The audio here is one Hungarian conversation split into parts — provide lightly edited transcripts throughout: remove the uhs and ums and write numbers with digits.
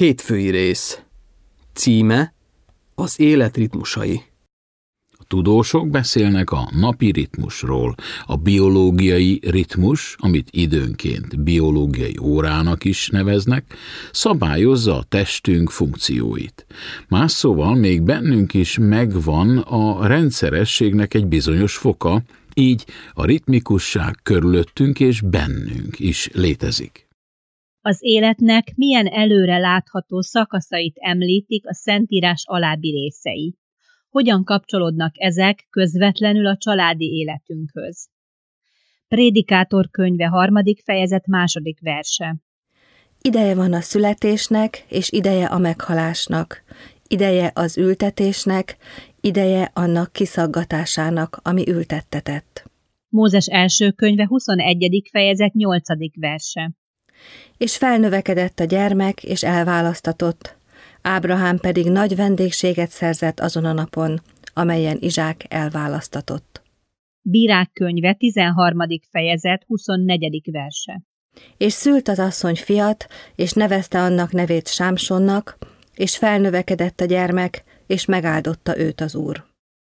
Hétfői rész. Címe: az élet ritmusai. A tudósok beszélnek a napi ritmusról. A biológiai ritmus, amit időnként biológiai órának is neveznek, szabályozza a testünk funkcióit. Más szóval még bennünk is megvan a rendszerességnek egy bizonyos foka, így a ritmikusság körülöttünk és bennünk is létezik. Az életnek milyen előre látható szakaszait említik a Szentírás alábbi részei. Hogyan kapcsolódnak ezek közvetlenül a családi életünkhöz? Prédikátor könyve 3. fejezet 2. verse. Ideje van a születésnek, és ideje a meghalásnak. Ideje az ültetésnek, ideje annak kiszaggatásának, ami ültettetett. Mózes első könyve 21. fejezet 8. verse. És felnövekedett a gyermek, és elválasztatott. Ábrahám pedig nagy vendégséget szerzett azon a napon, amelyen Izsák elválasztatott. Bírák könyve 13. fejezet 24. verse. És szült az asszony fiat, és nevezte annak nevét Sámsonnak, és felnövekedett a gyermek, és megáldotta őt az Úr.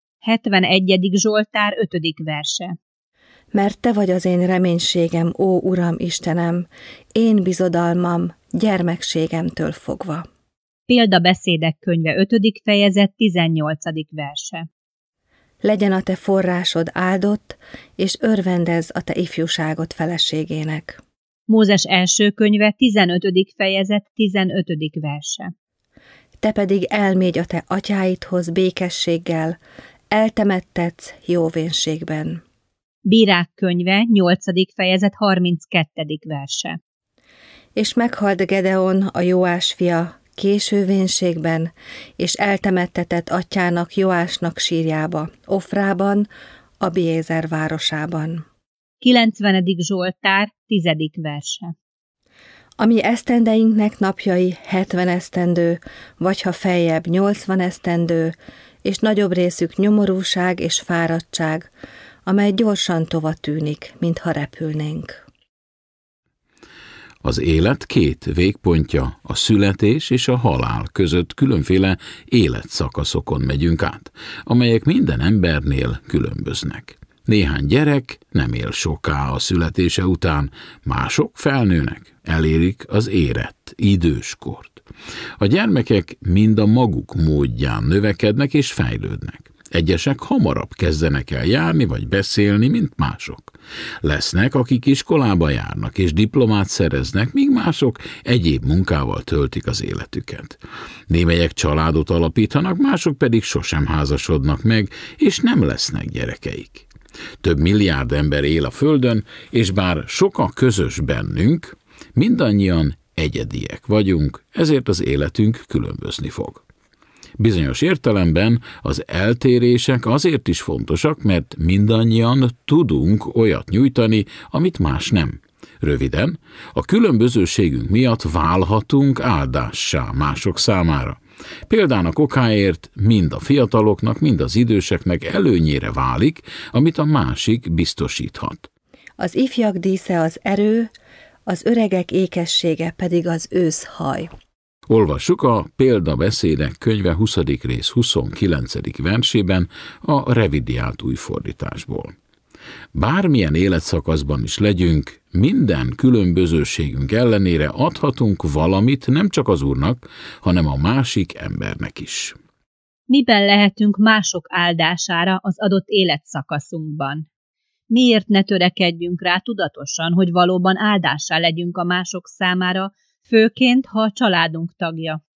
71. Zsoltár 5. verse. Mert te vagy az én reménységem, ó Uram Istenem, én bizodalmam gyermekségemtől fogva. Példabeszédek könyve 5. fejezet 18. verse. Legyen a te forrásod áldott, és örvendezz a te ifjúságot feleségének. Mózes első könyve 15. fejezet 15. verse. Te pedig elmégy a te atyáidhoz békességgel, eltemettetsz jóvénségben. Bírák könyve 8. fejezet 32. verse. És meghalt Gedeon, a Jóás fia, késő vénségben, és eltemettetett atyának Joásnak sírjába, Ofrában, Abiézer városában. 90. Zsoltár 10. verse. A mi esztendeinknek napjai 70 esztendő, vagy ha feljebb 80 esztendő, és nagyobb részük nyomorúság és fáradtság, amely gyorsan tova tűnik, mintha repülnénk. Az élet két végpontja, a születés és a halál között különféle életszakaszokon megyünk át, amelyek minden embernél különböznek. Néhány gyerek nem él soká a születése után, mások felnőnek, elérik az érett, időskort. A gyermekek mind a maguk módján növekednek és fejlődnek. Egyesek hamarabb kezdenek el járni vagy beszélni, mint mások. Lesznek, akik iskolába járnak és diplomát szereznek, míg mások egyéb munkával töltik az életüket. Némelyek családot alapítanak, mások pedig sosem házasodnak meg, és nem lesznek gyerekeik. Több milliárd ember él a Földön, és bár sok a közös bennünk, mindannyian egyediek vagyunk, ezért az életünk különbözni fog. Bizonyos értelemben az eltérések azért is fontosak, mert mindannyian tudunk olyat nyújtani, amit más nem. Röviden, a különbözőségünk miatt válhatunk áldássá mások számára. Példának okáért mind a fiataloknak, mind az időseknek előnyére válik, amit a másik biztosíthat. Az ifjak dísze az erő, az öregek ékessége pedig az őszhaj. Olvassuk a Példabeszédek könyve 20. rész 29. versében a revidiált újfordításból. Bármilyen életszakaszban is legyünk, minden különbözőségünk ellenére adhatunk valamit nem csak az Úrnak, hanem a másik embernek is. Miben lehetünk mások áldására az adott életszakaszunkban? Miért ne törekedjünk rá tudatosan, hogy valóban áldássá legyünk a mások számára, főként, ha a családunk tagja?